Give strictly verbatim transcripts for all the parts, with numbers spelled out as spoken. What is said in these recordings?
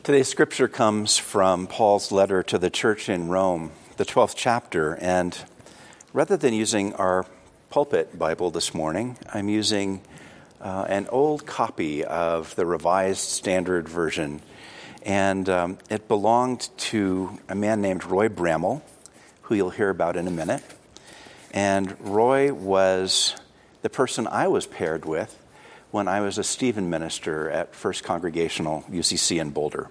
Today's scripture comes from Paul's letter to the church in Rome, the twelfth chapter, and rather than using our pulpit Bible this morning, I'm using uh, an old copy of the Revised Standard Version, and um, it belonged to a man named Roy Bramall, who you'll hear about in a minute, and Roy was the person I was paired with when I was a Stephen minister at First Congregational U C C in Boulder.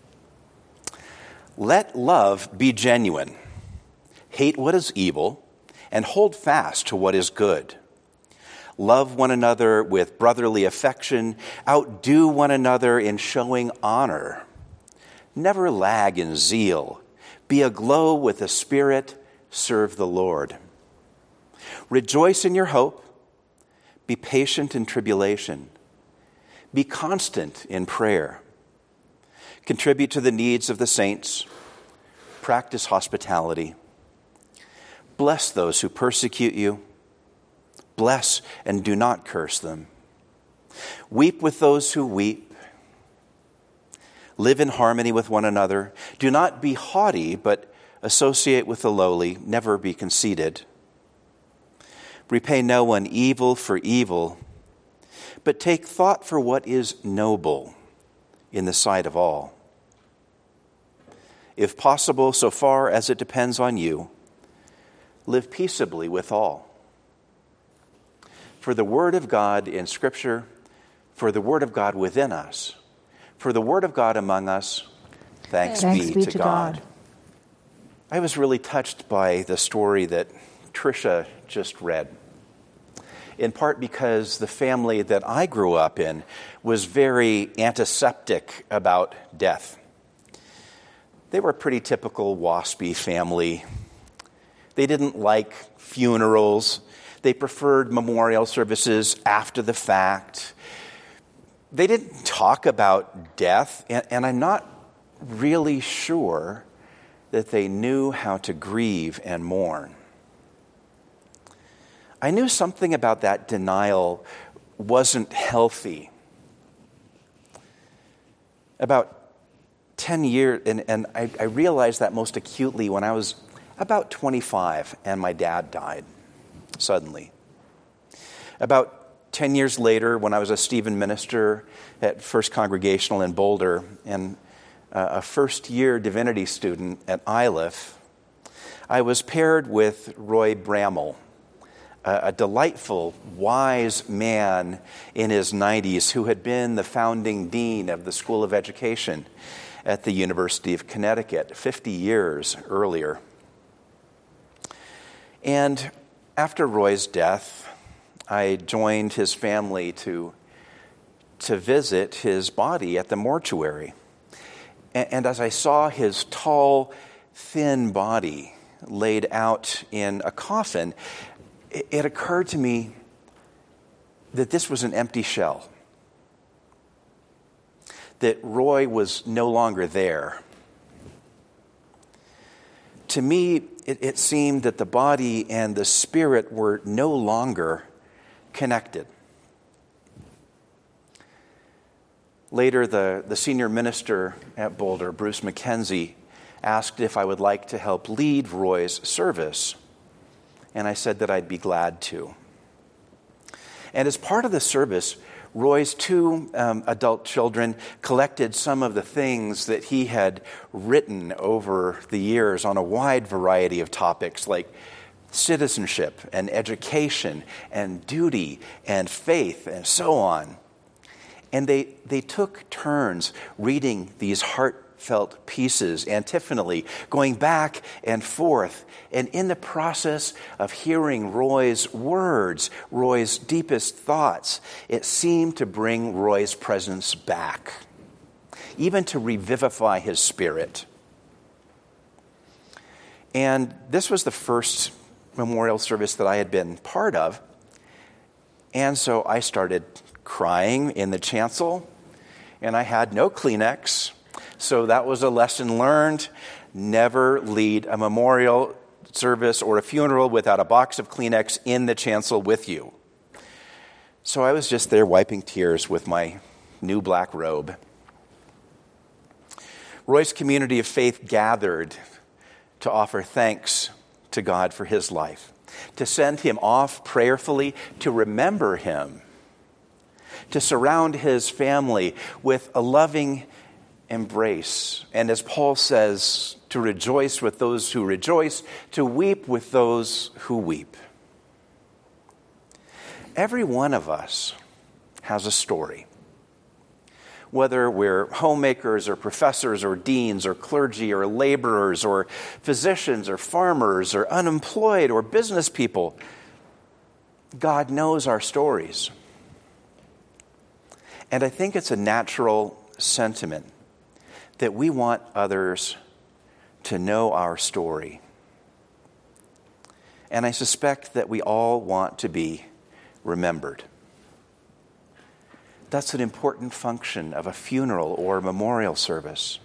Let love be genuine. Hate what is evil, and hold fast to what is good. Love one another with brotherly affection. Outdo one another in showing honor. Never lag in zeal. Be aglow with the Spirit. Serve the Lord. Rejoice in your hope. Be patient in tribulation. Be constant in prayer. Contribute to the needs of the saints. Practice hospitality. Bless those who persecute you. Bless and do not curse them. Weep with those who weep. Live in harmony with one another. Do not be haughty, but associate with the lowly. Never be conceited. Repay no one evil for evil, but take thought for what is noble in the sight of all. If possible, so far as it depends on you, live peaceably with all. For the word of God in Scripture, for the word of God within us, for the word of God among us, thanks, thanks be, be to, to God. God. I was really touched by the story that Tricia just read, in part because the family that I grew up in was very antiseptic about death. They were a pretty typical waspy family. They didn't like funerals. They preferred memorial services after the fact. They didn't talk about death, and, and I'm not really sure that they knew how to grieve and mourn. I knew something about that denial wasn't healthy. About ten years, and, and I, I realized that most acutely when I was about twenty-five and my dad died suddenly. About ten years later, when I was a Stephen minister at First Congregational in Boulder and uh, a first-year divinity student at I L I F, I was paired with Roy Bramall, a, a delightful, wise man in his nineties who had been the founding dean of the School of Education at the University of Connecticut fifty years earlier. And after Roy's death, I joined his family to, to visit his body at the mortuary. And, and as I saw his tall, thin body laid out in a coffin, it, it occurred to me that this was an empty shell, that Roy was no longer there. To me, it, it seemed that the body and the spirit were no longer connected. Later, the, the senior minister at Boulder, Bruce McKenzie, asked if I would like to help lead Roy's service, and I said that I'd be glad to. And as part of the service, Roy's two um, adult children collected some of the things that he had written over the years on a wide variety of topics like citizenship and education and duty and faith and so on. And they, they took turns reading these heartfelt pieces antiphonally, going back and forth. And in the process of hearing Roy's words, Roy's deepest thoughts, it seemed to bring Roy's presence back, even to revivify his spirit. And this was the first memorial service that I had been part of. And so I started crying in the chancel, and I had no Kleenex. So that was a lesson learned. Never lead a memorial service or a funeral without a box of Kleenex in the chancel with you. So I was just there wiping tears with my new black robe. Roy's community of faith gathered to offer thanks to God for his life, to send him off prayerfully, to remember him, to surround his family with a loving embrace. And as Paul says, to rejoice with those who rejoice, to weep with those who weep. Every one of us has a story. Whether we're homemakers or professors or deans or clergy or laborers or physicians or farmers or unemployed or business people, God knows our stories. And I think it's a natural sentiment that we want others to know our story. And I suspect that we all want to be remembered. That's an important function of a funeral or memorial service.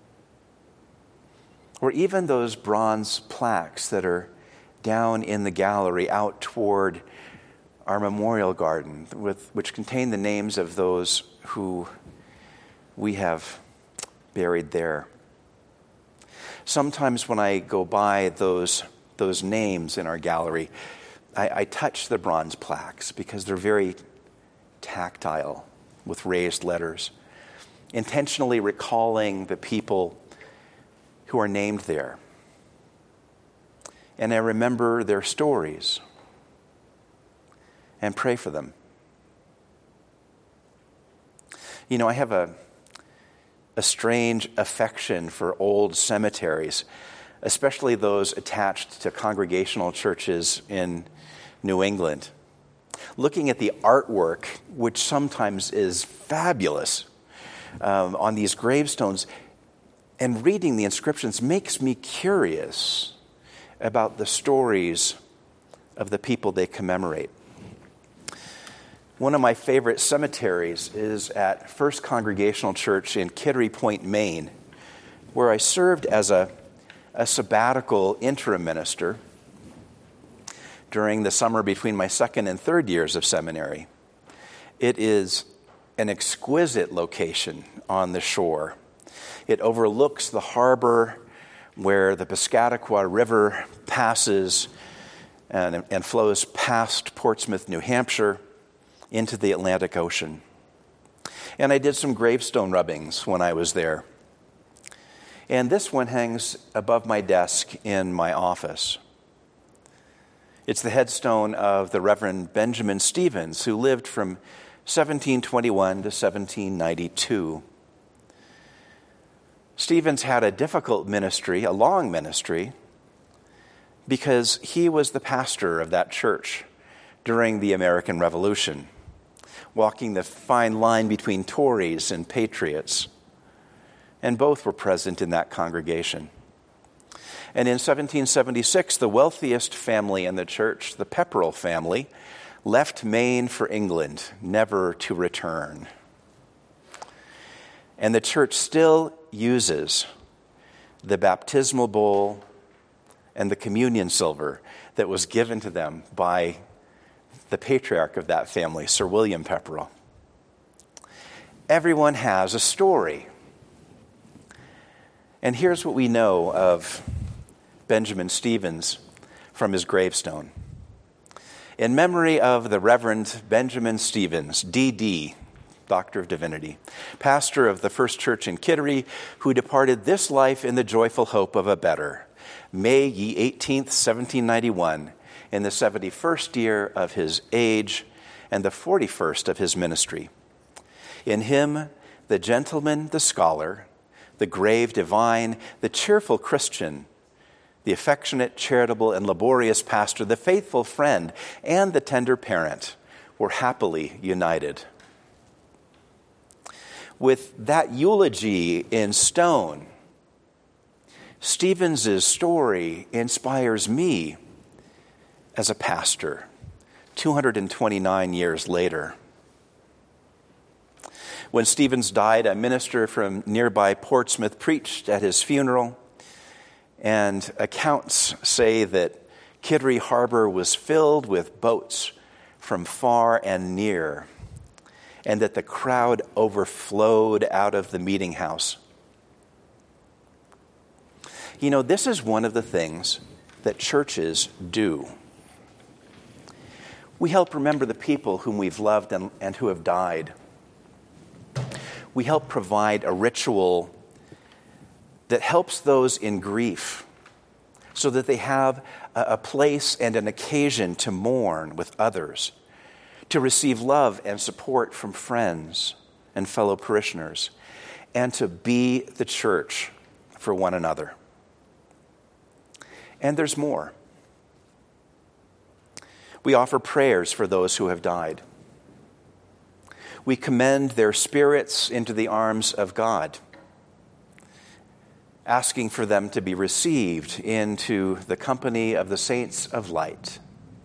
Or even those bronze plaques that are down in the gallery out toward our memorial garden, with, which contain the names of those who we have buried there. Sometimes when I go by those, those names in our gallery, I, I touch the bronze plaques because they're very tactile with raised letters, intentionally recalling the people who are named there. And I remember their stories and pray for them. You know, I have a, a strange affection for old cemeteries, especially those attached to congregational churches in New England. Looking at the artwork, which sometimes is fabulous, um, on these gravestones, and reading the inscriptions makes me curious about the stories of the people they commemorate. One of my favorite cemeteries is at First Congregational Church in Kittery Point, Maine, where I served as a, a sabbatical interim minister during the summer between my second and third years of seminary. It is an exquisite location on the shore. It overlooks the harbor where the Piscataqua River passes and, and flows past Portsmouth, New Hampshire, into the Atlantic Ocean. And I did some gravestone rubbings when I was there. And this one hangs above my desk in my office. It's the headstone of the Reverend Benjamin Stevens, who lived from seventeen twenty-one to seventeen ninety-two. Stevens had a difficult ministry, a long ministry, because he was the pastor of that church during the American Revolution, walking the fine line between Tories and patriots. And both were present in that congregation. And in seventeen seventy-six, the wealthiest family in the church, the Pepperell family, left Maine for England, never to return. And the church still uses the baptismal bowl and the communion silver that was given to them by the patriarch of that family, Sir William Pepperell. Everyone has a story. And here's what we know of Benjamin Stevens from his gravestone. In memory of the Reverend Benjamin Stevens, D D, Doctor of Divinity, pastor of the First Church in Kittery, who departed this life in the joyful hope of a better, May ye eighteenth, seventeen ninety-one, in the seventy-first year of his age and the forty-first of his ministry. In him, the gentleman, the scholar, the grave divine, the cheerful Christian, the affectionate, charitable, and laborious pastor, the faithful friend, and the tender parent were happily united. With that eulogy in stone, Stevens' story inspires me as a pastor two hundred twenty-nine years later. When Stevens died, a minister from nearby Portsmouth preached at his funeral, and accounts say that Kittery Harbor was filled with boats from far and near, and that the crowd overflowed out of the meeting house. You know, this is one of the things that churches do. We help remember the people whom we've loved and, and who have died. We help provide a ritual that helps those in grief so that they have a, a place and an occasion to mourn with others, to receive love and support from friends and fellow parishioners, and to be the church for one another. And there's more. We offer prayers for those who have died. We commend their spirits into the arms of God, asking for them to be received into the company of the saints of light.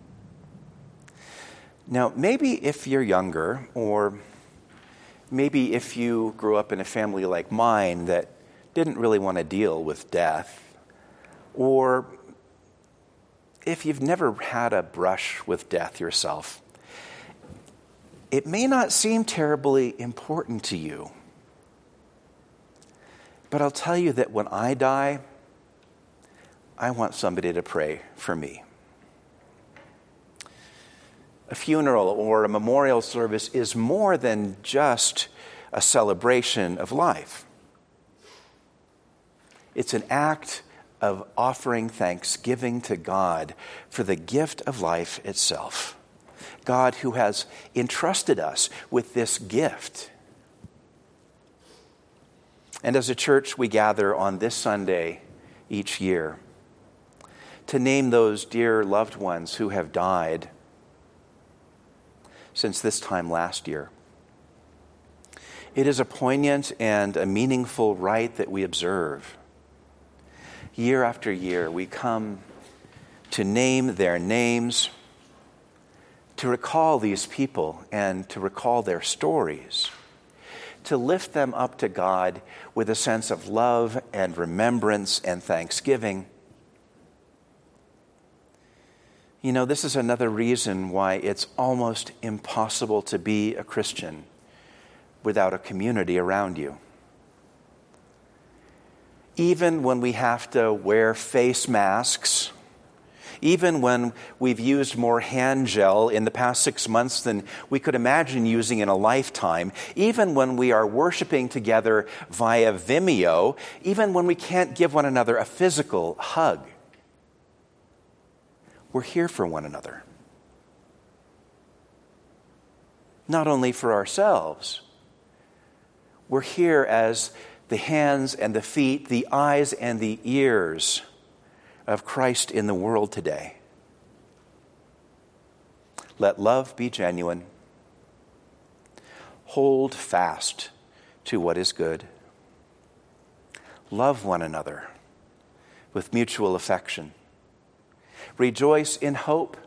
Now, maybe if you're younger, or maybe if you grew up in a family like mine that didn't really want to deal with death, or if you've never had a brush with death yourself, it may not seem terribly important to you. But I'll tell you that when I die, I want somebody to pray for me. A funeral or a memorial service is more than just a celebration of life. It's an act of offering thanksgiving to God for the gift of life itself. God who has entrusted us with this gift. And as a church, we gather on this Sunday each year to name those dear loved ones who have died since this time last year. It is a poignant and a meaningful rite that we observe. Year after year, we come to name their names, to recall these people and to recall their stories, to lift them up to God with a sense of love and remembrance and thanksgiving. You know, this is another reason why it's almost impossible to be a Christian without a community around you. Even when we have to wear face masks, even when we've used more hand gel in the past six months than we could imagine using in a lifetime, even when we are worshiping together via Vimeo, even when we can't give one another a physical hug, we're here for one another. Not only for ourselves, we're here as the hands and the feet, the eyes and the ears of Christ in the world today. Let love be genuine. Hold fast to what is good. Love one another with mutual affection. Rejoice in hope.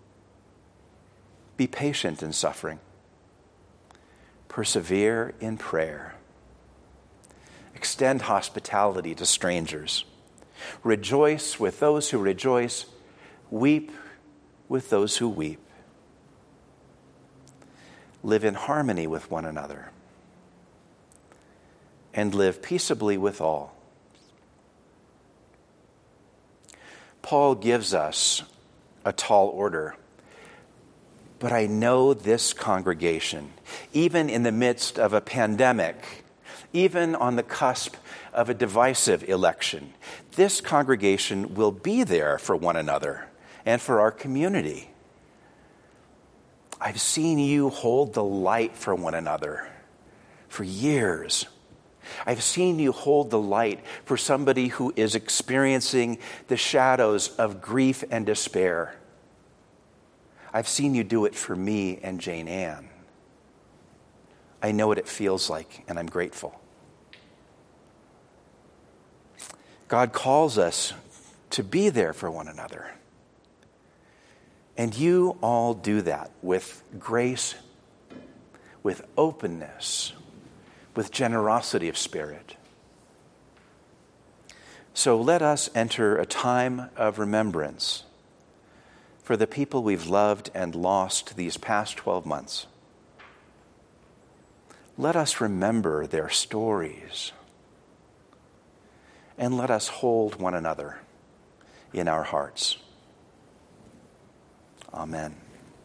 Be patient in suffering. Persevere in prayer. Extend hospitality to strangers. Rejoice with those who rejoice. Weep with those who weep. Live in harmony with one another. And live peaceably with all. Paul gives us a tall order. But I know this congregation, even in the midst of a pandemic, even on the cusp of a divisive election, this congregation will be there for one another and for our community. I've seen you hold the light for one another for years. I've seen you hold the light for somebody who is experiencing the shadows of grief and despair. I've seen you do it for me and Jane Ann. I know what it feels like, and I'm grateful. God calls us to be there for one another. And you all do that with grace, with openness, with generosity of spirit. So let us enter a time of remembrance for the people we've loved and lost these past twelve months. Let us remember their stories and let us hold one another in our hearts. Amen.